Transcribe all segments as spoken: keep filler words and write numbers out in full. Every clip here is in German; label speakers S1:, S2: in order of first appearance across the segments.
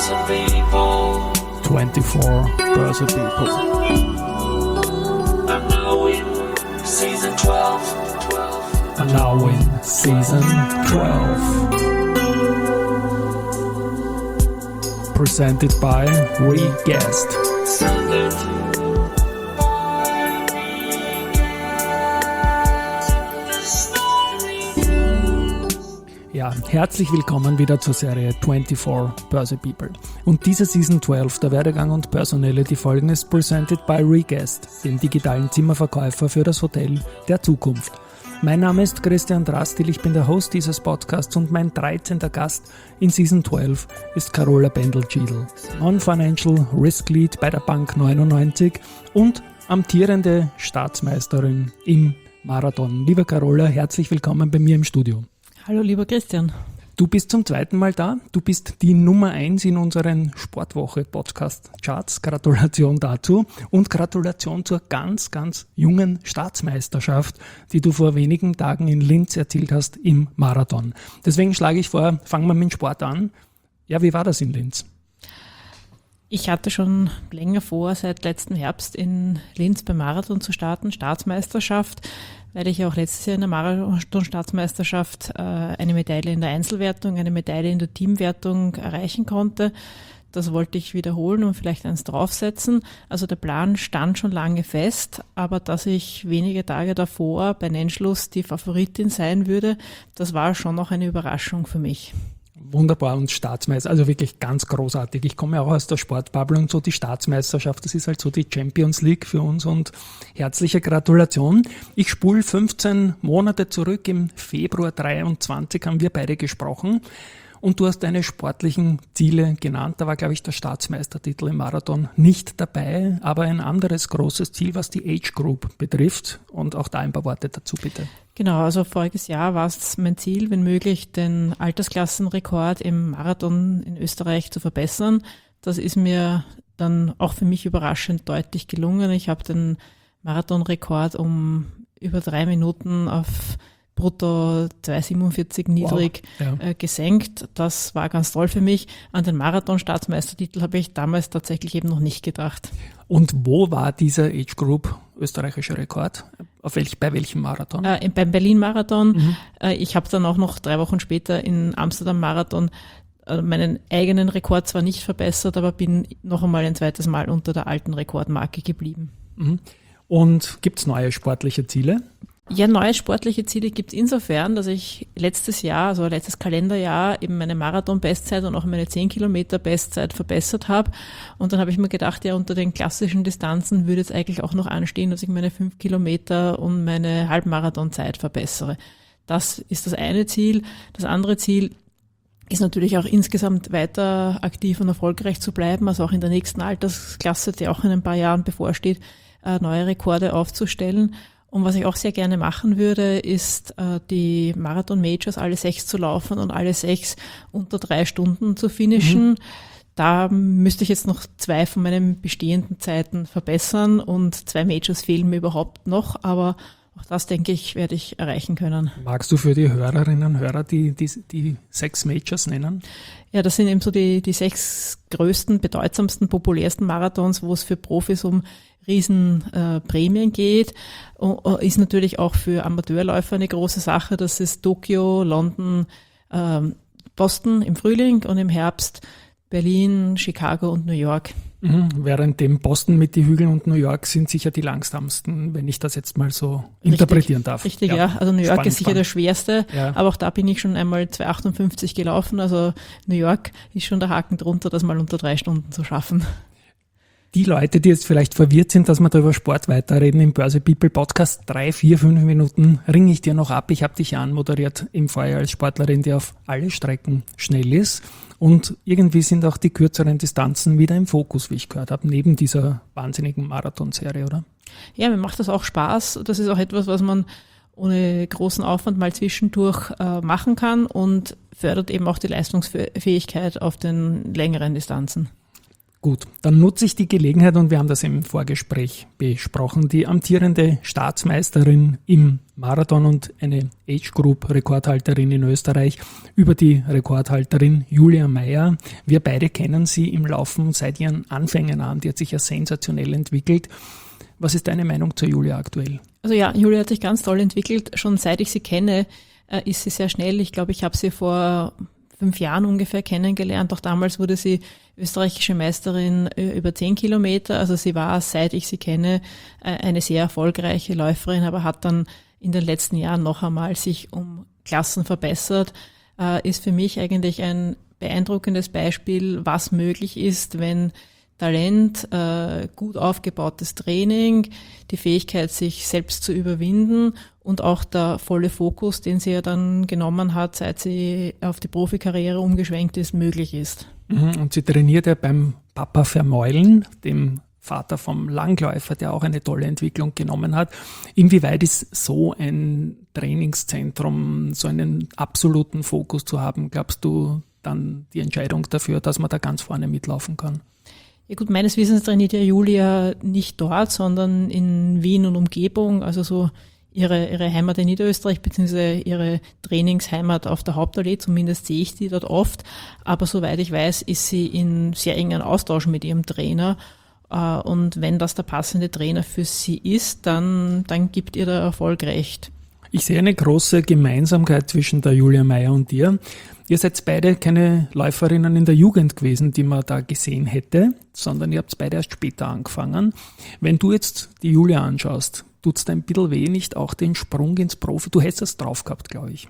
S1: Börse People.
S2: twenty-four Börse People.
S1: I'm now in season twelve.
S2: And now in season twelve. Presented by Reguest.
S1: Presented by Reguest.
S2: Ja, herzlich willkommen wieder zur Serie twenty-four Börse People. Und diese Season zwölf, der Werdegang und Personality Folgen, ist presented by Reguest, dem digitalen Zimmerverkäufer für das Hotel der Zukunft. Mein Name ist Christian Drastil, ich bin der Host dieses Podcasts und mein dreizehnter Gast in Season zwölf ist Carola Bendel-Schiedl, Non-Financial Risk Lead bei der Bank neunundneunzig und amtierende Staatsmeisterin im Marathon. Liebe Carola, herzlich willkommen bei mir im Studio.
S3: Hallo lieber Christian.
S2: Du bist zum zweiten Mal da. Du bist die Nummer eins in unseren Sportwoche-Podcast-Charts. Gratulation dazu und Gratulation zur ganz, ganz jungen Staatsmeisterschaft, die du vor wenigen Tagen in Linz erzielt hast im Marathon. Deswegen schlage ich vor, fangen wir mit dem Sport an. Ja, wie war das in Linz?
S3: Ich hatte schon länger vor, seit letzten Herbst in Linz beim Marathon zu starten, Staatsmeisterschaft, weil ich auch letztes Jahr in der Marathon-Staatsmeisterschaft äh, eine Medaille in der Einzelwertung, eine Medaille in der Teamwertung erreichen konnte. Das wollte ich wiederholen und vielleicht eins draufsetzen. Also der Plan stand schon lange fest, aber dass ich wenige Tage davor bei Nennschluss die Favoritin sein würde, das war schon noch eine Überraschung für mich.
S2: Wunderbar und Staatsmeister, also wirklich ganz großartig. Ich komme ja auch aus der Sportbubble und so die Staatsmeisterschaft, das ist halt so die Champions League für uns und herzliche Gratulation. Ich spule fünfzehn Monate zurück, im Februar dreiundzwanzig haben wir beide gesprochen und du hast deine sportlichen Ziele genannt. Da war, glaube ich, der Staatsmeistertitel im Marathon nicht dabei, aber ein anderes großes Ziel, was die Age Group betrifft und auch da ein paar Worte dazu bitte.
S3: Genau, also voriges Jahr war es mein Ziel, wenn möglich, den Altersklassenrekord im Marathon in Österreich zu verbessern. Das ist mir dann auch für mich überraschend deutlich gelungen. Ich habe den Marathonrekord um über drei Minuten auf brutto zwei siebenundvierzig niedrig wow. ja. äh, gesenkt. Das war ganz toll für mich. An den Marathon-Staatsmeistertitel habe ich damals tatsächlich eben noch nicht gedacht.
S2: Und wo war dieser Age Group österreichischer Rekord? Auf welch, bei welchem Marathon?
S3: Äh, beim Berlin-Marathon. Mhm. Äh, ich habe dann auch noch drei Wochen später in Amsterdam-Marathon äh, meinen eigenen Rekord zwar nicht verbessert, aber bin noch einmal ein zweites Mal unter der alten Rekordmarke geblieben.
S2: Mhm. Und gibt es neue sportliche Ziele?
S3: Ja, neue sportliche Ziele gibt es insofern, dass ich letztes Jahr, also letztes Kalenderjahr, eben meine Marathon-Bestzeit und auch meine zehn Kilometer Bestzeit verbessert habe. Und dann habe ich mir gedacht, ja, unter den klassischen Distanzen würde jetzt eigentlich auch noch anstehen, dass ich meine fünf Kilometer und meine Halbmarathonzeit verbessere. Das ist das eine Ziel. Das andere Ziel ist natürlich auch insgesamt weiter aktiv und erfolgreich zu bleiben, also auch in der nächsten Altersklasse, die auch in ein paar Jahren bevorsteht, neue Rekorde aufzustellen. Und was ich auch sehr gerne machen würde, ist äh, die Marathon-Majors alle sechs zu laufen und alle sechs unter drei Stunden zu finishen. Mhm. Da müsste ich jetzt noch zwei von meinen bestehenden Zeiten verbessern und zwei Majors fehlen mir überhaupt noch, aber auch das, denke ich, werde ich erreichen können.
S2: Magst du für die Hörerinnen und Hörer die, die, die sechs Majors nennen?
S3: Ja, das sind eben so die, die sechs größten, bedeutsamsten, populärsten Marathons, wo es für Profis um Riesenprämien äh, geht. Und, ist natürlich auch für Amateurläufer eine große Sache. Das ist Tokio, London, äh, Boston im Frühling und im Herbst Berlin, Chicago und New York.
S2: Mhm, während dem Boston mit die Hügeln und New York sind sicher die langsamsten, wenn ich das jetzt mal so richtig, interpretieren darf.
S3: Richtig, ja. ja. Also New York spannend, ist sicher spannend. Der schwerste,
S2: ja.
S3: aber auch da bin ich schon einmal zwei achtundfünfzig gelaufen. Also New York ist schon der Haken drunter, das mal unter drei Stunden zu schaffen.
S2: Die Leute, die jetzt vielleicht verwirrt sind, dass wir da über Sport weiterreden im Börse People Podcast, drei, vier, fünf Minuten ringe ich dir noch ab. Ich habe dich ja anmoderiert im Vorjahr als Sportlerin, die auf alle Strecken schnell ist. Und irgendwie sind auch die kürzeren Distanzen wieder im Fokus, wie ich gehört habe, neben dieser wahnsinnigen Marathonserie, oder?
S3: Ja, mir macht das auch Spaß. Das ist auch etwas, was man ohne großen Aufwand mal zwischendurch äh, machen kann und fördert eben auch die Leistungsfähigkeit auf den längeren Distanzen.
S2: Gut, dann nutze ich die Gelegenheit und wir haben das im Vorgespräch besprochen. Die amtierende Staatsmeisterin im Marathon und eine Age-Group-Rekordhalterin in Österreich über die Rekordhalterin Julia Meyer. Wir beide kennen sie im Laufen seit ihren Anfängen an. Die hat sich ja sensationell entwickelt. Was ist deine Meinung zur Julia aktuell?
S3: Also ja, Julia hat sich ganz toll entwickelt. Schon seit ich sie kenne, ist sie sehr schnell. Ich glaube, ich habe sie vor fünf Jahren ungefähr kennengelernt. Auch damals wurde sie österreichische Meisterin über zehn Kilometer. Also sie war, seit ich sie kenne, eine sehr erfolgreiche Läuferin, aber hat dann in den letzten Jahren noch einmal sich um Klassen verbessert. Ist für mich eigentlich ein beeindruckendes Beispiel, was möglich ist, wenn Talent, gut aufgebautes Training, die Fähigkeit, sich selbst zu überwinden und auch der volle Fokus, den sie ja dann genommen hat, seit sie auf die Profikarriere umgeschwenkt ist, möglich ist.
S2: Und sie trainiert ja beim Papa Vermeulen, dem Vater vom Langläufer, der auch eine tolle Entwicklung genommen hat. Inwieweit ist so ein Trainingszentrum, so einen absoluten Fokus zu haben, glaubst du, dann die Entscheidung dafür, dass man da ganz vorne mitlaufen kann?
S3: Ja gut, meines Wissens trainiert ja Julia nicht dort, sondern in Wien und Umgebung, also so ihre, ihre Heimat in Niederösterreich, beziehungsweise ihre Trainingsheimat auf der Hauptallee, zumindest sehe ich die dort oft. Aber soweit ich weiß, ist sie in sehr engen Austausch mit ihrem Trainer. Und wenn das der passende Trainer für sie ist, dann, dann gibt ihr der Erfolg recht.
S2: Ich sehe eine große Gemeinsamkeit zwischen der Julia Meyer und dir. Ihr seid beide keine Läuferinnen in der Jugend gewesen, die man da gesehen hätte, sondern ihr habt beide erst später angefangen. Wenn du jetzt die Julia anschaust, tut es dir ein bisschen weh, nicht auch den Sprung ins Profi? Du hättest es drauf gehabt, glaube ich.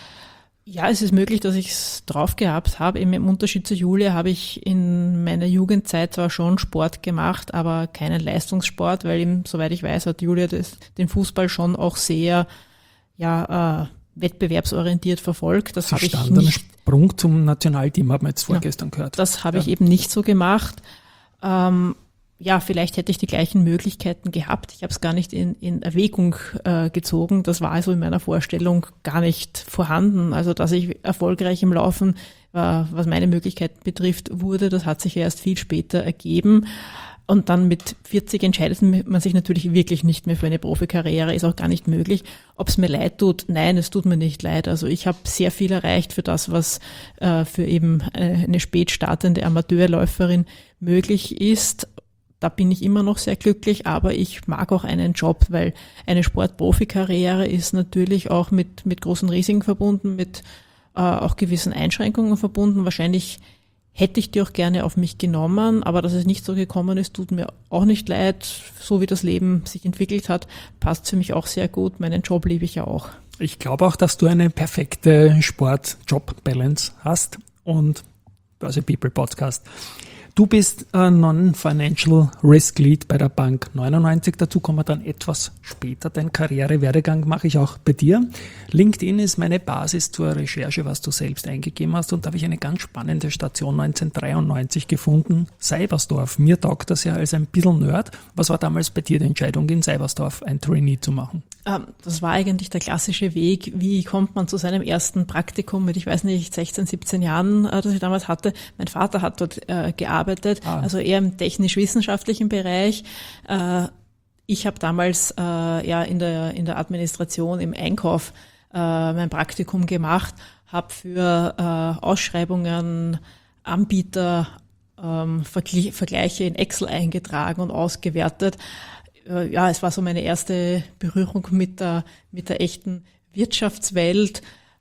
S3: Ja, es ist möglich, dass ich es drauf gehabt habe. Im Unterschied zu Julia habe ich in meiner Jugendzeit zwar schon Sport gemacht, aber keinen Leistungssport, weil eben, soweit ich weiß, hat Julia das, den Fußball schon auch sehr ja, äh, wettbewerbsorientiert verfolgt. Das habe ich nicht.
S2: Sprung zum Nationalteam, haben wir jetzt vorgestern ja, gehört.
S3: Das habe
S2: ja.
S3: ich eben nicht so gemacht. Ähm, ja, vielleicht hätte ich die gleichen Möglichkeiten gehabt. Ich habe es gar nicht in, in Erwägung äh, gezogen. Das war also in meiner Vorstellung gar nicht vorhanden. Also, dass ich erfolgreich im Laufen, äh, was meine Möglichkeiten betrifft, wurde, das hat sich erst viel später ergeben. Und dann mit vierzig entscheidet man sich natürlich wirklich nicht mehr für eine Profikarriere, ist auch gar nicht möglich. Ob es mir leid tut? Nein, es tut mir nicht leid. Also ich habe sehr viel erreicht für das, was äh, für eben eine, eine spät startende Amateurläuferin möglich ist. Da bin ich immer noch sehr glücklich, aber ich mag auch einen Job, weil eine Sportprofikarriere ist natürlich auch mit, mit großen Risiken verbunden, mit äh, auch gewissen Einschränkungen verbunden. Wahrscheinlich hätte ich die auch gerne auf mich genommen, aber dass es nicht so gekommen ist, tut mir auch nicht leid. So wie das Leben sich entwickelt hat, passt für mich auch sehr gut. Meinen Job liebe ich ja auch.
S2: Ich glaube auch, dass du eine perfekte Sport-Job-Balance hast und Börse People Podcast. Du bist äh, Non-Financial Risk Lead bei der Bank neunundneunzig. Dazu kommen wir dann etwas später. Dein Karrierewerdegang mache ich auch bei dir. LinkedIn ist meine Basis zur Recherche, was du selbst eingegeben hast. Und da habe ich eine ganz spannende Station neunzehnhundertdreiundneunzig gefunden. Seibersdorf. Mir taugt das ja als ein bisschen Nerd. Was war damals bei dir die Entscheidung, in Seibersdorf ein Trainee zu machen?
S3: Ähm, das war eigentlich der klassische Weg. Wie kommt man zu seinem ersten Praktikum mit, ich weiß nicht, sechzehn, siebzehn Jahren, äh, das ich damals hatte. Mein Vater hat dort äh, gearbeitet. Ah. Also eher im technisch-wissenschaftlichen Bereich. Äh, ich habe damals äh, ja in der in der Administration, im Einkauf äh, mein Praktikum gemacht, habe für äh, Ausschreibungen, Anbieter, ähm, Vergl- Vergleiche in Excel eingetragen und ausgewertet. Äh, ja, es war so meine erste Berührung mit der mit der echten Wirtschaftswelt.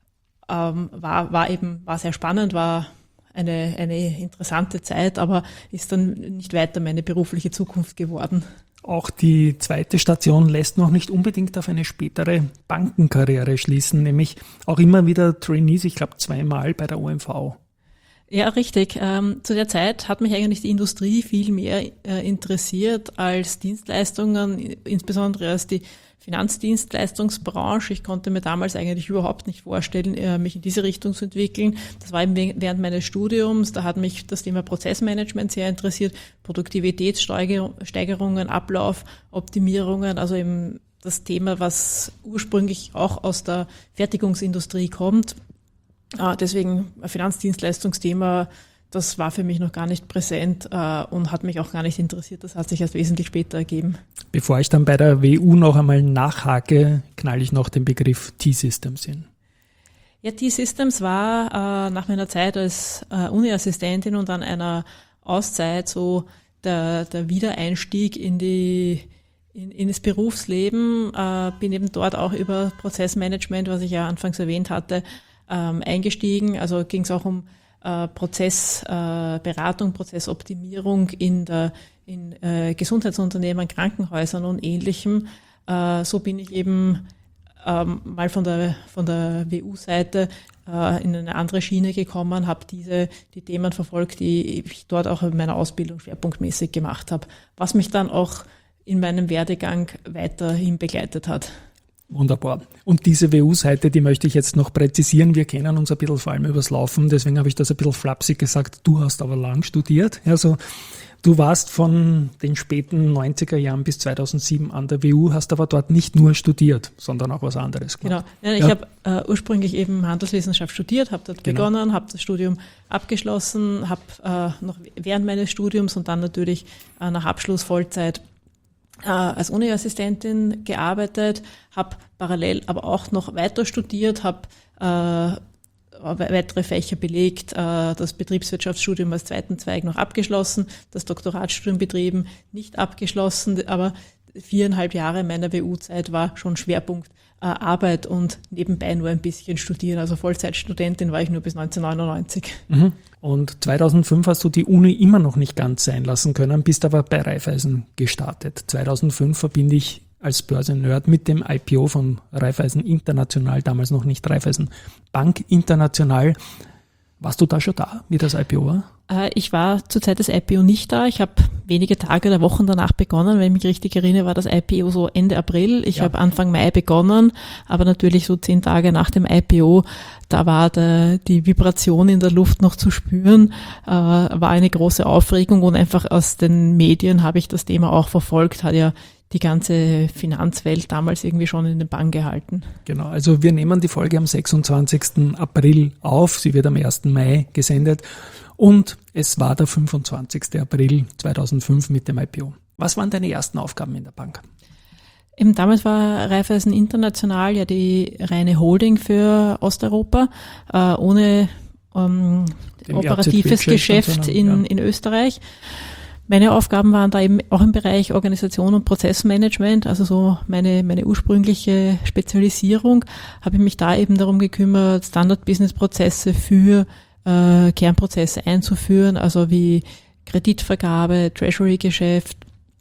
S3: Ähm, war war eben war sehr spannend, war Eine, eine interessante Zeit, aber ist dann nicht weiter meine berufliche Zukunft geworden.
S2: Auch die zweite Station lässt noch nicht unbedingt auf eine spätere Bankenkarriere schließen, nämlich auch immer wieder Trainees, ich glaube zweimal bei der O M V.
S3: Ja, richtig. Ähm, zu der Zeit hat mich eigentlich die Industrie viel mehr äh, interessiert als Dienstleistungen, insbesondere als die Finanzdienstleistungsbranche. Ich konnte mir damals eigentlich überhaupt nicht vorstellen, äh, mich in diese Richtung zu entwickeln. Das war eben während meines Studiums. Da hat mich das Thema Prozessmanagement sehr interessiert, Produktivitätssteigerungen, Ablaufoptimierungen, also eben das Thema, was ursprünglich auch aus der Fertigungsindustrie kommt. Deswegen ein Finanzdienstleistungsthema, das war für mich noch gar nicht präsent äh, und hat mich auch gar nicht interessiert. Das hat sich erst wesentlich später ergeben.
S2: Bevor ich dann bei der W U noch einmal nachhake, knall ich noch den Begriff T-Systems hin.
S3: Ja, T-Systems war äh, nach meiner Zeit als äh, Uni-Assistentin und an einer Auszeit so der, der Wiedereinstieg in die in, in das Berufsleben. Äh, bin eben dort auch über Prozessmanagement, was ich ja anfangs erwähnt hatte, ähm, eingestiegen. Also ging es auch um äh, Prozessberatung, äh, Prozessoptimierung in der in äh, Gesundheitsunternehmen, Krankenhäusern und Ähnlichem. Äh, so bin ich eben ähm, mal von der von der W U-Seite äh, in eine andere Schiene gekommen, habe diese die Themen verfolgt, die ich dort auch in meiner Ausbildung schwerpunktmäßig gemacht habe, was mich dann auch in meinem Werdegang weiterhin begleitet hat.
S2: Wunderbar. Und diese W U-Seite, die möchte ich jetzt noch präzisieren. Wir kennen uns ein bisschen vor allem übers Laufen, deswegen habe ich das ein bisschen flapsig gesagt. Du hast aber lang studiert. Also du warst von den späten neunziger Jahren bis zweitausendsieben an der W U, hast aber dort nicht nur studiert, sondern auch was anderes gemacht.
S3: Genau. Ich ja. habe äh, ursprünglich eben Handelswissenschaft studiert, habe dort genau. begonnen, habe das Studium abgeschlossen, habe äh, noch während meines Studiums und dann natürlich äh, nach Abschluss Vollzeit als Uni-Assistentin gearbeitet, habe parallel aber auch noch weiter studiert, habe äh, weitere Fächer belegt, äh, das Betriebswirtschaftsstudium als zweiten Zweig noch abgeschlossen, das Doktoratsstudium betrieben, nicht abgeschlossen, aber viereinhalb Jahre meiner W U-Zeit war schon Schwerpunkt äh, Arbeit und nebenbei nur ein bisschen studieren. Also Vollzeitstudentin war ich nur bis neunzehnhundertneunundneunzig.
S2: Mhm. Und zweitausendfünf hast du die Uni immer noch nicht ganz sein lassen können, bist aber bei Raiffeisen gestartet. zweitausendfünf verbinde ich als Börsennerd mit dem I P O von Raiffeisen International, damals noch nicht Raiffeisen Bank International. Warst du da schon da, wie das I P O war?
S3: Ich war zur Zeit des I P O nicht da. Ich habe wenige Tage oder Wochen danach begonnen. Wenn ich mich richtig erinnere, war das I P O so Ende April. Ich ja. habe Anfang Mai begonnen, aber natürlich so zehn Tage nach dem I P O, da war der, die Vibration in der Luft noch zu spüren, äh, war eine große Aufregung und einfach aus den Medien habe ich das Thema auch verfolgt, hat ja die ganze Finanzwelt damals irgendwie schon in den Bann gehalten.
S2: Genau, also wir nehmen die Folge am sechsundzwanzigsten April auf. Sie wird am ersten Mai gesendet und es war der fünfundzwanzigsten April zweitausendfünf mit dem I P O. Was waren deine ersten Aufgaben in der Bank?
S3: Eben damals war Raiffeisen International ja die reine Holding für Osteuropa, äh, ohne ähm, operatives Geschäft in, ja. in Österreich. Meine Aufgaben waren da eben auch im Bereich Organisation und Prozessmanagement, also so meine, meine ursprüngliche Spezialisierung, habe ich mich da eben darum gekümmert, Standard-Business-Prozesse für äh, Kernprozesse einzuführen, also wie Kreditvergabe, Treasury-Geschäft,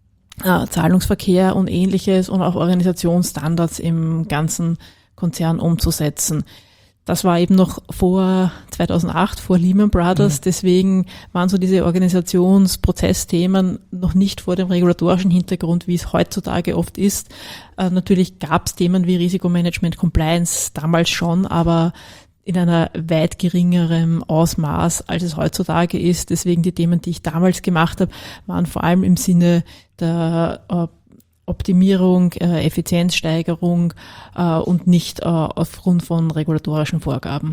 S3: äh, Zahlungsverkehr und Ähnliches und auch Organisationsstandards im ganzen Konzern umzusetzen. Das war eben noch vor zweitausendacht, vor Lehman Brothers, mhm. deswegen waren so diese Organisationsprozessthemen noch nicht vor dem regulatorischen Hintergrund, wie es heutzutage oft ist. Äh, natürlich gab es Themen wie Risikomanagement, Compliance damals schon, aber in einer weit geringerem Ausmaß, als es heutzutage ist. Deswegen die Themen, die ich damals gemacht habe, waren vor allem im Sinne der äh, Optimierung, äh, Effizienzsteigerung äh, und nicht äh, aufgrund von regulatorischen Vorgaben.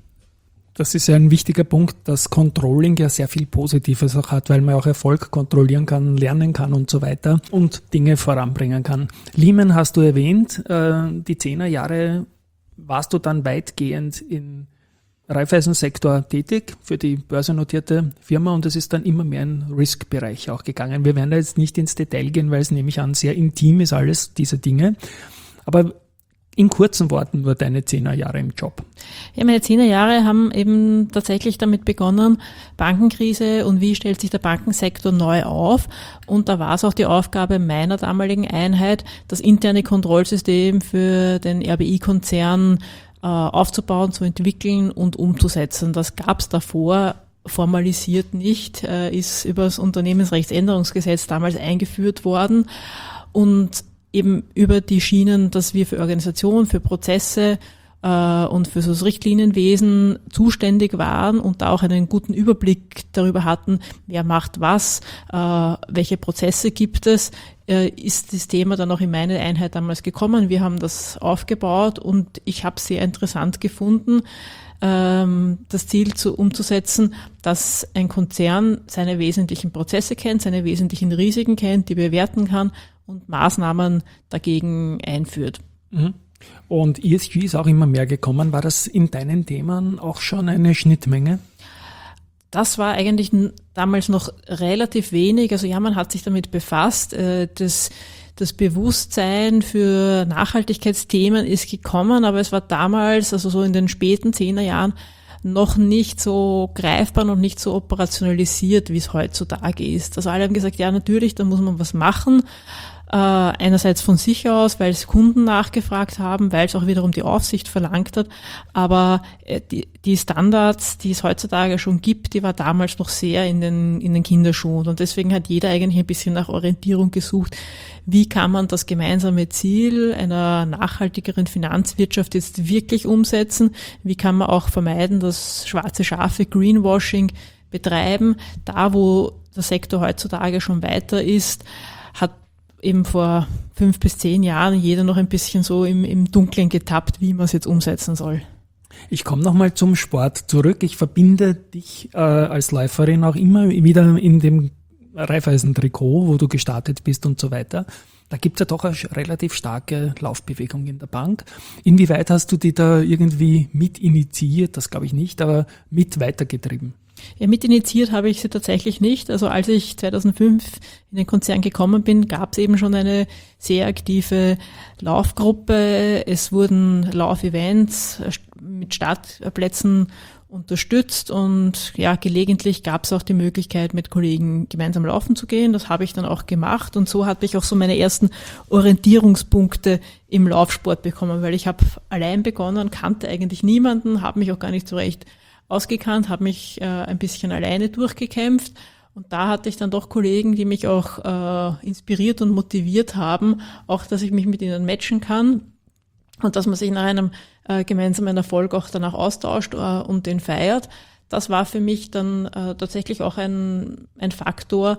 S2: Das ist ja ein wichtiger Punkt, dass Controlling ja sehr viel Positives auch hat, weil man auch Erfolg kontrollieren kann, lernen kann und so weiter und Dinge voranbringen kann. Lehman hast du erwähnt, äh, die Zehnerjahre warst du dann weitgehend in Raiffeisen-Sektor tätig für die börsennotierte Firma und es ist dann immer mehr in Risk-Bereich auch gegangen. Wir werden da jetzt nicht ins Detail gehen, weil es nehme ich an, sehr intim ist alles, diese Dinge. Aber in kurzen Worten nur deine Zehnerjahre im Job.
S3: Ja, meine Zehnerjahre haben eben tatsächlich damit begonnen, Bankenkrise und wie stellt sich der Bankensektor neu auf. Und da war es auch die Aufgabe meiner damaligen Einheit, das interne Kontrollsystem für den R B I-Konzern aufzubauen, zu entwickeln und umzusetzen. Das gab es davor formalisiert nicht, ist über das Unternehmensrechtsänderungsgesetz damals eingeführt worden und eben über die Schienen, dass wir für Organisation, für Prozesse äh, und für so das Richtlinienwesen zuständig waren und da auch einen guten Überblick darüber hatten, wer macht was, äh, welche Prozesse gibt es, äh, ist das Thema dann auch in meine Einheit damals gekommen. Wir haben das aufgebaut und ich habe es sehr interessant gefunden, ähm, das Ziel zu, umzusetzen, dass ein Konzern seine wesentlichen Prozesse kennt, seine wesentlichen Risiken kennt, die bewerten kann und Maßnahmen dagegen einführt.
S2: Mhm. Und E S G ist auch immer mehr gekommen. War das in deinen Themen auch schon eine Schnittmenge?
S3: Das war eigentlich damals noch relativ wenig. Also ja, man hat sich damit befasst. Das, das Bewusstsein für Nachhaltigkeitsthemen ist gekommen, aber es war damals, also so in den späten Zehnerjahren, noch nicht so greifbar und nicht so operationalisiert, wie es heutzutage ist. Also alle haben gesagt, ja natürlich, da muss man was machen. Äh, einerseits von sich aus, weil es Kunden nachgefragt haben, weil es auch wiederum die Aufsicht verlangt hat, aber äh, die, die Standards, die es heutzutage schon gibt, die war damals noch sehr in den, in den Kinderschuhen und deswegen hat jeder eigentlich ein bisschen nach Orientierung gesucht, wie kann man das gemeinsame Ziel einer nachhaltigeren Finanzwirtschaft jetzt wirklich umsetzen, wie kann man auch vermeiden, dass schwarze Schafe Greenwashing betreiben, da wo der Sektor heutzutage schon weiter ist, hat eben vor fünf bis zehn Jahren jeder noch ein bisschen so im, im Dunkeln getappt, wie man es jetzt umsetzen soll.
S2: Ich komme nochmal zum Sport zurück. Ich verbinde dich äh, als Läuferin auch immer wieder in dem Raiffeisen-Trikot, wo du gestartet bist und so weiter. Da gibt's ja doch eine relativ starke Laufbewegung in der Bank. Inwieweit hast du die da irgendwie mit initiiert? Das glaube ich nicht, aber mit weitergetrieben.
S3: Ja, mit initiiert habe ich sie tatsächlich nicht. Also als ich zweitausendfünf in den Konzern gekommen bin, gab es eben schon eine sehr aktive Laufgruppe. Es wurden Laufevents mit Startplätzen unterstützt und ja, gelegentlich gab es auch die Möglichkeit, mit Kollegen gemeinsam laufen zu gehen. Das habe ich dann auch gemacht und so hatte ich auch so meine ersten Orientierungspunkte im Laufsport bekommen, weil ich habe allein begonnen, kannte eigentlich niemanden, habe mich auch gar nicht so recht ausgekannt, habe mich äh, ein bisschen alleine durchgekämpft und da hatte ich dann doch Kollegen, die mich auch äh, inspiriert und motiviert haben, auch, dass ich mich mit ihnen matchen kann und dass man sich nach einem äh, gemeinsamen Erfolg auch danach austauscht äh, und den feiert. Das war für mich dann äh, tatsächlich auch ein, ein Faktor,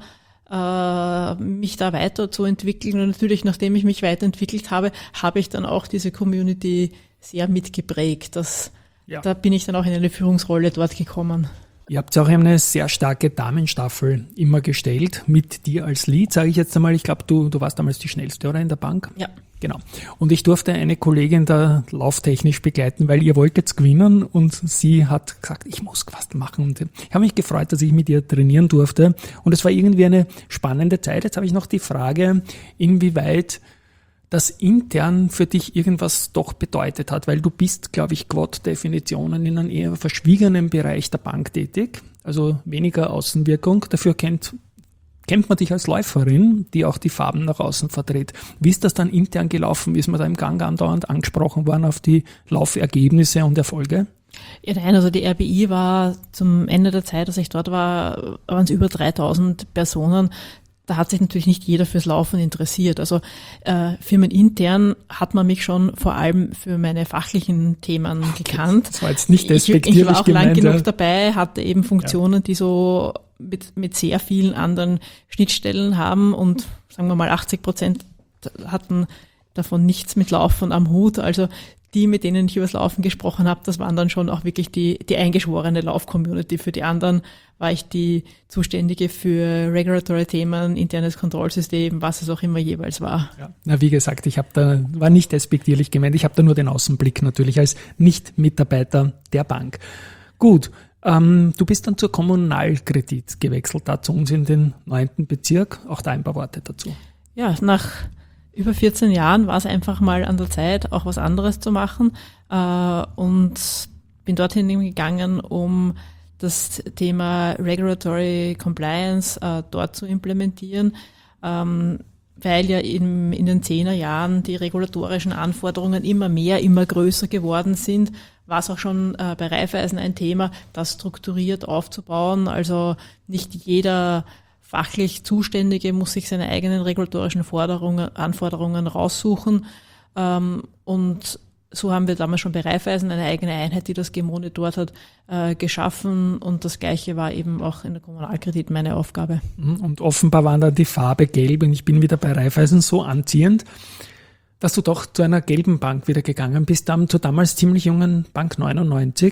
S3: äh, mich da weiterzuentwickeln und natürlich, nachdem ich mich weiterentwickelt habe, habe ich dann auch diese Community sehr mitgeprägt. Das Ja. Da bin ich dann auch in eine Führungsrolle dort gekommen.
S2: Ihr habt ja auch eine sehr starke Damenstaffel immer gestellt, mit dir als Lead, sage ich jetzt einmal. Ich glaube, du, du warst damals die schnellste, oder, in der Bank?
S3: Ja.
S2: Genau. Und ich durfte eine Kollegin da lauftechnisch begleiten, weil ihr wolltet gewinnen und sie hat gesagt, ich muss was machen. Und ich habe mich gefreut, dass ich mit ihr trainieren durfte. Und es war irgendwie eine spannende Zeit. Jetzt habe ich noch die Frage, inwieweit das intern für dich irgendwas doch bedeutet hat, weil du bist, glaube ich, Quad-Definitionen in einem eher verschwiegenen Bereich der Bank tätig, also weniger Außenwirkung. Dafür kennt, kennt man dich als Läuferin, die auch die Farben nach außen vertritt. Wie ist das dann intern gelaufen? Wie ist man da im Gang andauernd angesprochen worden auf die Laufergebnisse und Erfolge?
S3: Ja, nein, also die R B I war zum Ende der Zeit, als ich dort war, waren es über dreitausend Personen. Da hat sich natürlich nicht jeder fürs Laufen interessiert. Also äh, firmenintern hat man mich schon vor allem für meine fachlichen Themen gekannt.
S2: Das war jetzt nicht despektierlich
S3: Ich, ich war auch
S2: gemeint,
S3: lang genug
S2: ja.
S3: dabei, hatte eben Funktionen, ja, die so mit, mit sehr vielen anderen Schnittstellen haben und sagen wir mal achtzig Prozent hatten davon nichts mit Laufen am Hut. Also die, mit denen ich über das Laufen gesprochen habe, das waren dann schon auch wirklich die, die eingeschworene Lauf-Community. Für die anderen war ich die Zuständige für Regulatory-Themen, internes Kontrollsystem, was es auch immer jeweils war.
S2: Ja. Na, wie gesagt, ich habe da, war nicht despektierlich gemeint, ich habe da nur den Außenblick natürlich als Nicht-Mitarbeiter der Bank. Gut, ähm, du bist dann zur Kommunalkredit gewechselt, da zu uns in den neunten Bezirk. Auch da ein paar Worte dazu.
S3: Ja, nach über vierzehn Jahren war es einfach mal an der Zeit, auch was anderes zu machen äh, und bin dorthin gegangen, um das Thema Regulatory Compliance äh, dort zu implementieren, ähm, weil ja in, in den Zehnerjahren die regulatorischen Anforderungen immer mehr, immer größer geworden sind, war es auch schon äh, bei Raiffeisen ein Thema, das strukturiert aufzubauen, also nicht jeder fachlich Zuständige muss sich seine eigenen regulatorischen Forderungen, Anforderungen raussuchen. Ähm, und so haben wir damals schon bei Raiffeisen eine eigene Einheit, die das gemonitort hat, äh, geschaffen. Und das Gleiche war eben auch in der Kommunalkredit meine Aufgabe.
S2: Und offenbar war da die Farbe gelb und ich bin wieder bei Raiffeisen so anziehend, dass du doch zu einer gelben Bank wieder gegangen bist, dann zur damals ziemlich jungen Bank neunundneunzig.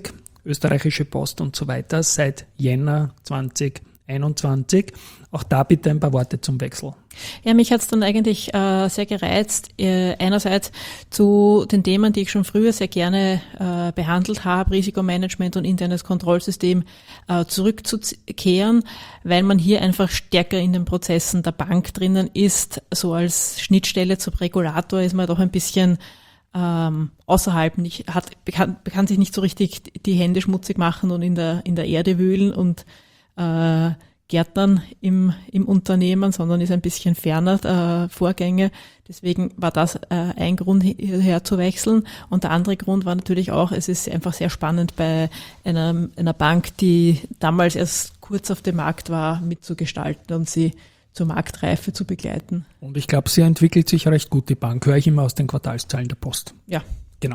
S2: Österreichische Post und so weiter seit Jänner zwanzig einundzwanzig. Auch da bitte ein paar Worte zum Wechsel.
S3: Ja, mich hat's dann eigentlich äh, sehr gereizt, äh, einerseits zu den Themen, die ich schon früher sehr gerne äh, behandelt habe, Risikomanagement und internes Kontrollsystem, äh, zurückzukehren, weil man hier einfach stärker in den Prozessen der Bank drinnen ist. So als Schnittstelle zum Regulator ist man doch ein bisschen ähm, außerhalb, nicht, hat, kann, kann sich nicht so richtig die Hände schmutzig machen und in der, in der Erde wühlen und äh, Gärtnern im, im Unternehmen, sondern ist ein bisschen ferner äh, Vorgänge. Deswegen war das äh, ein Grund, hierher zu wechseln. Und der andere Grund war natürlich auch, es ist einfach sehr spannend bei einer, einer Bank, die damals erst kurz auf dem Markt war, mitzugestalten und sie zur Marktreife zu begleiten.
S2: Und ich glaube, sie entwickelt sich recht gut, die Bank. Höre ich immer aus den Quartalszahlen der Post.
S3: Ja.
S2: Genau.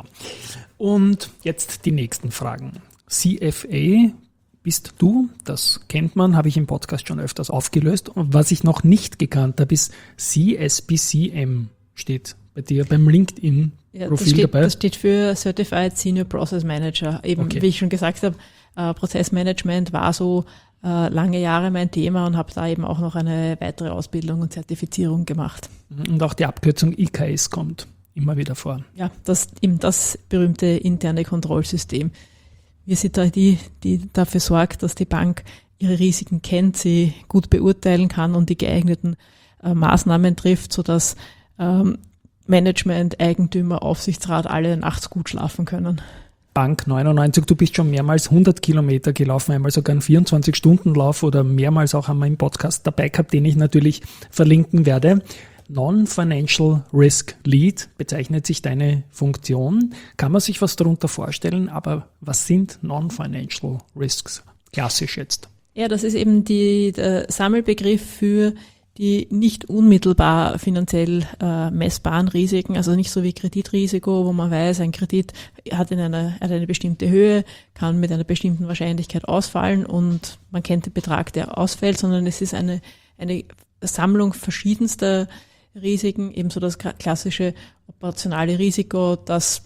S2: Und jetzt die nächsten Fragen. C F A bist du, das kennt man, habe ich im Podcast schon öfters aufgelöst. Und was ich noch nicht gekannt habe, ist C S B C M, steht bei dir beim LinkedIn-Profil
S3: ja, das steht,
S2: dabei.
S3: Das steht für Certified Senior Process Manager. Eben,
S2: Okay.
S3: wie ich schon gesagt habe, äh, Prozessmanagement war so äh, lange Jahre mein Thema und habe da eben auch noch eine weitere Ausbildung und Zertifizierung gemacht.
S2: Und auch die Abkürzung I K S kommt immer wieder vor.
S3: Ja, das eben das berühmte interne Kontrollsystem. Wir sind da die, die dafür sorgt, dass die Bank ihre Risiken kennt, sie gut beurteilen kann und die geeigneten äh, Maßnahmen trifft, sodass ähm, Management, Eigentümer, Aufsichtsrat alle nachts gut schlafen können.
S2: Bank neunundneunzig, du bist schon mehrmals hundert Kilometer gelaufen, einmal sogar einen vierundzwanzig-Stunden-Lauf oder mehrmals auch einmal im Podcast dabei gehabt, den ich natürlich verlinken werde. Non-Financial Risk Lead bezeichnet sich deine Funktion. Kann man sich was darunter vorstellen, aber was sind Non-Financial Risks? Klassisch jetzt.
S3: Ja, das ist eben die, der Sammelbegriff für die nicht unmittelbar finanziell äh, messbaren Risiken, also nicht so wie Kreditrisiko, wo man weiß, ein Kredit hat, in einer, hat eine bestimmte Höhe, kann mit einer bestimmten Wahrscheinlichkeit ausfallen und man kennt den Betrag, der ausfällt, sondern es ist eine, eine Sammlung verschiedenster Risiken, ebenso das klassische operationale Risiko, dass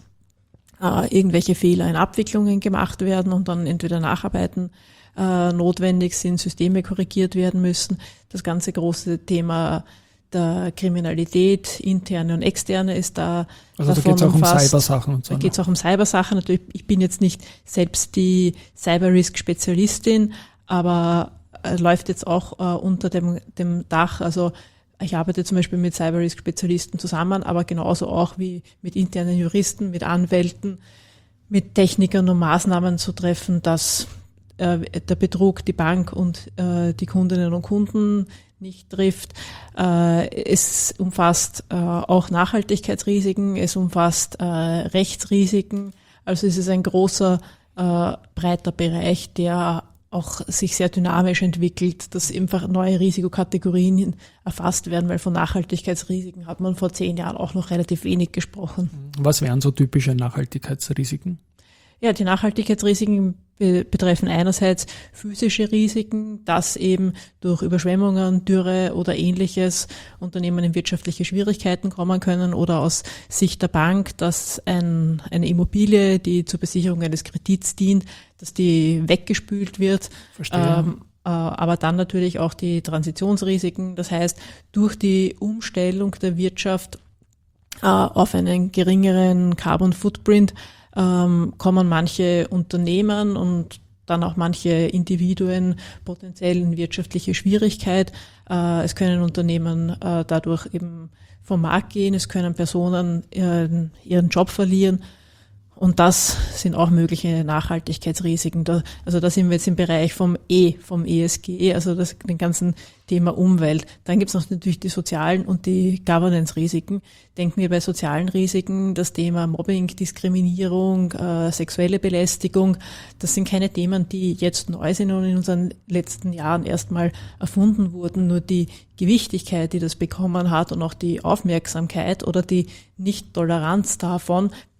S3: äh, irgendwelche Fehler in Abwicklungen gemacht werden und dann entweder Nacharbeiten äh, notwendig sind, Systeme korrigiert werden müssen. Das ganze große Thema der Kriminalität, interne und externe, ist da.
S2: Also da geht es auch um Cybersachen und so.
S3: Da geht es auch um Cybersachen. Natürlich, ich bin jetzt nicht selbst die Cyber-Risk-Spezialistin, aber äh, läuft jetzt auch äh, unter dem, dem Dach, also ich arbeite zum Beispiel mit Cyber-Risk-Spezialisten zusammen, aber genauso auch wie mit internen Juristen, mit Anwälten, mit Technikern, um Maßnahmen zu treffen, dass äh, der Betrug die Bank und äh, die Kundinnen und Kunden nicht trifft. Äh, es umfasst äh, auch Nachhaltigkeitsrisiken, es umfasst äh, Rechtsrisiken. Also es ist ein großer, äh, breiter Bereich, der auch sich sehr dynamisch entwickelt, dass einfach neue Risikokategorien erfasst werden, weil von Nachhaltigkeitsrisiken hat man vor zehn Jahren auch noch relativ wenig gesprochen.
S2: Was wären so typische Nachhaltigkeitsrisiken?
S3: Ja, die Nachhaltigkeitsrisiken be- betreffen einerseits physische Risiken, dass eben durch Überschwemmungen, Dürre oder Ähnliches Unternehmen in wirtschaftliche Schwierigkeiten kommen können, oder aus Sicht der Bank, dass ein, eine Immobilie, die zur Besicherung eines Kredits dient, dass die weggespült wird.
S2: Verstehe.
S3: Ähm, äh, aber dann natürlich auch die Transitionsrisiken. Das heißt, durch die Umstellung der Wirtschaft äh, auf einen geringeren Carbon Footprint ähm, kommen manche Unternehmen und dann auch manche Individuen potenziell in wirtschaftliche Schwierigkeit. Äh, es können Unternehmen äh, dadurch eben vom Markt gehen, es können Personen äh, ihren Job verlieren. Und das sind auch mögliche Nachhaltigkeitsrisiken. Da, also da sind wir jetzt im Bereich vom E, vom E S G, also das, den ganzen Thema Umwelt. Dann gibt es noch natürlich die sozialen und die Governance-Risiken. Denken wir bei sozialen Risiken das Thema Mobbing, Diskriminierung, äh, sexuelle Belästigung. Das sind keine Themen, die jetzt neu sind und in unseren letzten Jahren erstmal erfunden wurden. Nur die Gewichtigkeit, die das bekommen hat und auch die Aufmerksamkeit oder die Nicht-Toleranz davon,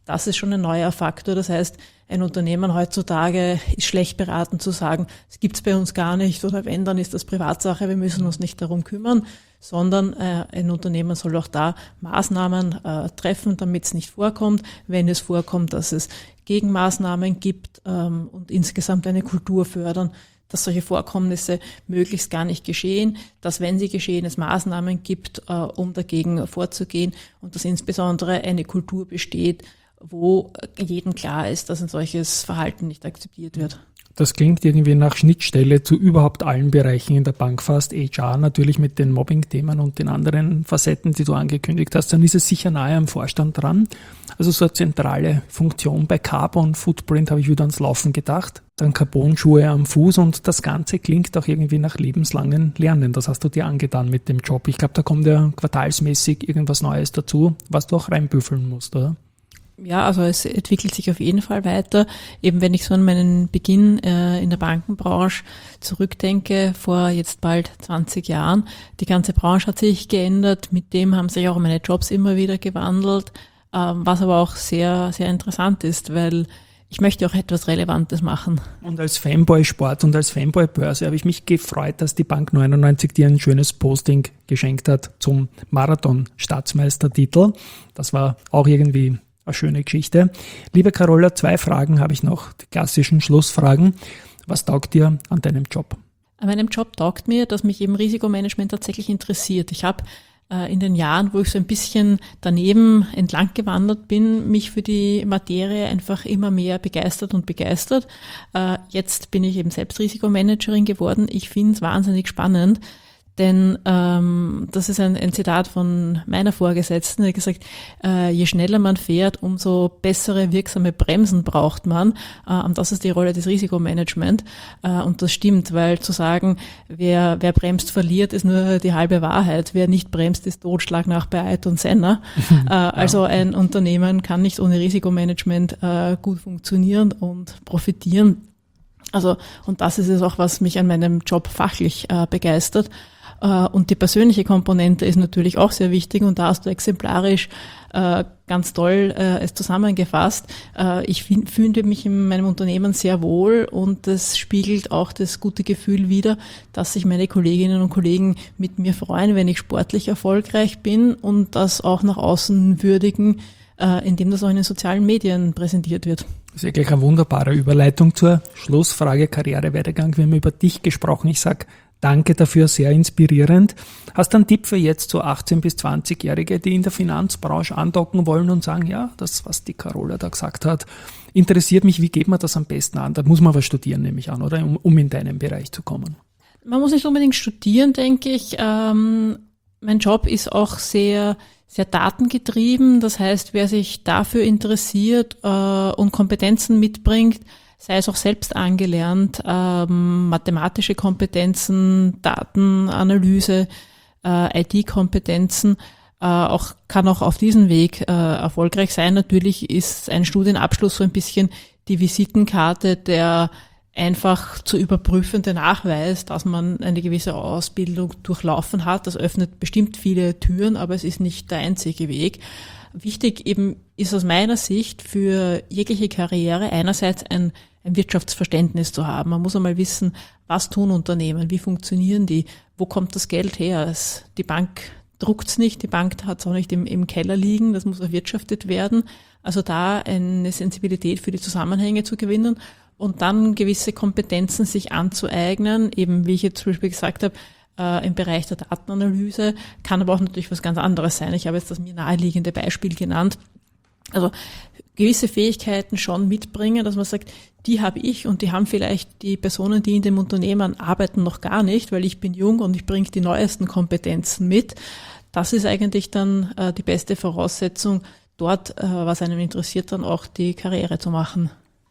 S3: das ist schon ein neuer Faktor. Das heißt, ein Unternehmen heutzutage ist schlecht beraten zu sagen, es gibt's bei uns gar nicht oder wenn, dann ist das Privatsache, wir müssen uns nicht darum kümmern, sondern äh, ein Unternehmen soll auch da Maßnahmen äh, treffen, damit es nicht vorkommt. Wenn es vorkommt, dass es Gegenmaßnahmen gibt ähm, und insgesamt eine Kultur fördern, dass solche Vorkommnisse möglichst gar nicht geschehen, dass wenn sie geschehen, es Maßnahmen gibt, äh, um dagegen vorzugehen und dass insbesondere eine Kultur besteht, wo jedem klar ist, dass ein solches Verhalten nicht akzeptiert wird.
S2: Das klingt irgendwie nach Schnittstelle zu überhaupt allen Bereichen in der Bank fast. H R natürlich mit den Mobbing-Themen und den anderen Facetten, die du angekündigt hast. Dann ist es sicher nahe am Vorstand dran. Also so eine zentrale Funktion. Bei Carbon Footprint habe ich wieder ans Laufen gedacht. Dann Carbon-Schuhe am Fuß und das Ganze klingt auch irgendwie nach lebenslangen Lernen. Das hast du dir angetan mit dem Job. Ich glaube, da kommt ja quartalsmäßig irgendwas Neues dazu, was du auch reinbüffeln musst, oder?
S3: Ja, also es entwickelt sich auf jeden Fall weiter. Eben wenn ich so an meinen Beginn äh, in der Bankenbranche zurückdenke, vor jetzt bald zwanzig Jahren, die ganze Branche hat sich geändert, mit dem haben sich auch meine Jobs immer wieder gewandelt, ähm, was aber auch sehr, sehr interessant ist, weil ich möchte auch etwas Relevantes machen. Und
S2: als Fanboy Sport und als Fanboy Börse habe ich mich gefreut, dass die Bank neunundneunzig dir ein schönes Posting geschenkt hat zum Marathon-Staatsmeistertitel. Das war auch irgendwie eine schöne Geschichte. Liebe Carola, zwei Fragen habe ich noch, die klassischen Schlussfragen. Was taugt dir an deinem Job?
S3: An meinem Job taugt mir, dass mich eben Risikomanagement tatsächlich interessiert. Ich habe äh, in den Jahren, wo ich so ein bisschen daneben entlang gewandert bin, mich für die Materie einfach immer mehr begeistert und begeistert. Äh, jetzt bin ich eben selbst Risikomanagerin geworden. Ich finde es wahnsinnig spannend. Denn ähm, das ist ein, ein Zitat von meiner Vorgesetzten, die hat gesagt, äh, je schneller man fährt, umso bessere, wirksame Bremsen braucht man. Äh, und das ist die Rolle des Risikomanagement. Äh, und das stimmt, weil zu sagen, wer, wer bremst, verliert, ist nur die halbe Wahrheit. Wer nicht bremst, ist Totschlag nach bei Ayrton Senna. äh, also ein Unternehmen kann nicht ohne Risikomanagement äh, gut funktionieren und profitieren. Also, und das ist es auch, was mich an meinem Job fachlich äh, begeistert. Und die persönliche Komponente ist natürlich auch sehr wichtig und da hast du exemplarisch äh, ganz toll äh, es zusammengefasst. Äh, ich find, fühle mich in meinem Unternehmen sehr wohl und das spiegelt auch das gute Gefühl wider, dass sich meine Kolleginnen und Kollegen mit mir freuen, wenn ich sportlich erfolgreich bin und das auch nach außen würdigen, äh, indem das auch in den sozialen Medien präsentiert wird.
S2: Das ist wirklich eine wunderbare Überleitung zur Schlussfrage Karrierewerdegang. Wir haben über dich gesprochen. Ich sag danke dafür, sehr inspirierend. Hast du einen Tipp für jetzt so achtzehn- bis zwanzigjährige, die in der Finanzbranche andocken wollen und sagen, ja, das, was die Carola da gesagt hat, interessiert mich, wie geht man das am besten an? Da muss man was studieren, nehme ich an, oder? Um, um in deinen Bereich zu kommen.
S3: Man muss nicht unbedingt studieren, denke ich. Ähm, mein Job ist auch sehr, sehr datengetrieben. Das heißt, wer sich dafür interessiert äh, und Kompetenzen mitbringt, sei es auch selbst angelernt, ähm, mathematische Kompetenzen, Datenanalyse, äh, I T-Kompetenzen, äh, auch kann auch auf diesem Weg äh, erfolgreich sein. Natürlich ist ein Studienabschluss so ein bisschen die Visitenkarte, der einfach zu überprüfende Nachweis, dass man eine gewisse Ausbildung durchlaufen hat. Das öffnet bestimmt viele Türen, aber es ist nicht der einzige Weg. Wichtig eben ist aus meiner Sicht für jegliche Karriere einerseits ein ein Wirtschaftsverständnis zu haben. Man muss einmal wissen, was tun Unternehmen, wie funktionieren die, wo kommt das Geld her? Es, die Bank druckt's nicht, die Bank hat's auch nicht im, im Keller liegen, das muss erwirtschaftet werden. Also da eine Sensibilität für die Zusammenhänge zu gewinnen und dann gewisse Kompetenzen sich anzueignen, eben wie ich jetzt zum Beispiel gesagt habe, äh, im Bereich der Datenanalyse, kann aber auch natürlich was ganz anderes sein. Ich habe jetzt das mir naheliegende Beispiel genannt. Also gewisse Fähigkeiten schon mitbringen, dass man sagt, die habe ich und die haben vielleicht die Personen, die in dem Unternehmen arbeiten, noch gar nicht, weil ich bin jung und ich bringe die neuesten Kompetenzen mit. Das ist eigentlich dann äh, die beste Voraussetzung, dort, äh, was einem interessiert, dann auch die Karriere zu machen.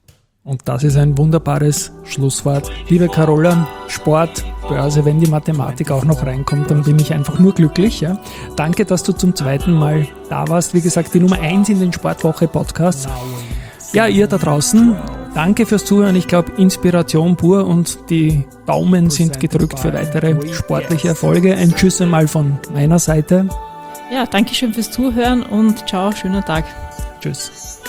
S2: Und das ist ein wunderbares Schlusswort. Liebe Carola, Sport, Börse, wenn die Mathematik auch noch reinkommt, dann bin ich einfach nur glücklich. Ja. Danke, dass du zum zweiten Mal da warst. Wie gesagt, die Nummer eins in den Sportwoche-Podcasts. Ja, ihr da draußen, danke fürs Zuhören. Ich glaube, Inspiration pur und die Daumen sind gedrückt für weitere sportliche Erfolge. Ein Tschüss einmal von meiner Seite.
S3: Ja, danke schön fürs Zuhören und ciao, schönen Tag.
S2: Tschüss.